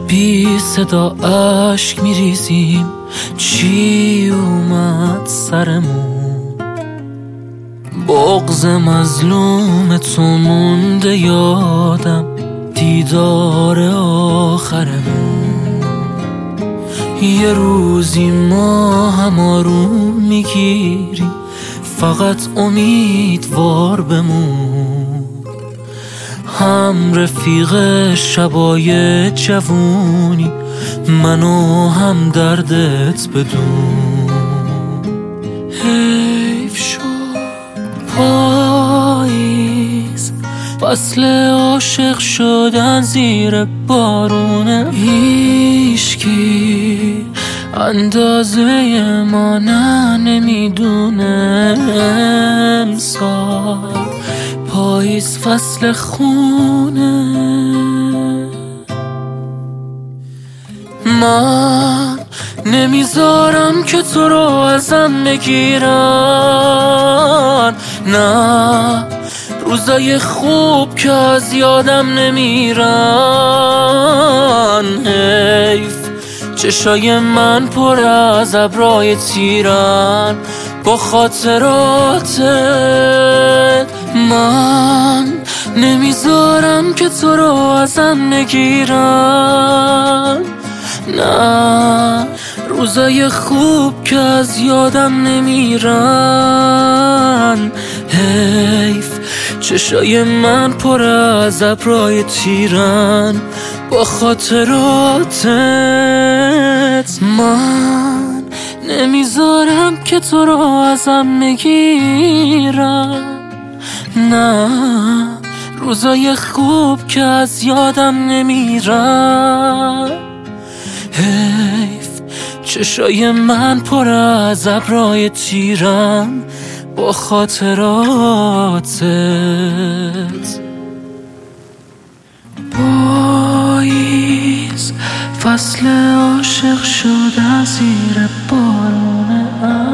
بی صدا اشک میریزیم، چی اومد سرمون؟ بغض مظلوم تو مونده یادم، دیدار آخرمون. یه روزی ما هم آروم میگیریم، فقط امیدوار بمون. هم رفیق شبای جوونی، منو هم دردت بدون. حیف شد پاییز، فصل عاشق شدن زیر بارونه. هیچکی اندازه ما نمیدونه. امسال پاییز فصل خونه. من نمیذارم که تو رو ازم بگیرن، نه روزای خوب که از یادم نمیرن. حیف چشای من پر از ابرای تیرن با خاطراتت. من نمیذارم که تو رو ازم بگیرن، نه روزای خوب که از یادم نمیرن. حیف چشای من پر از ابرای تیرن با خاطراتت. من نمیذارم که تو رو ازم بگیرن، نه روزای خوب که از یادم نمیرن. حیف چشای من پر از ابرای تیرن با خاطراتت. پاییز فصل عاشق شده زیر بارونه.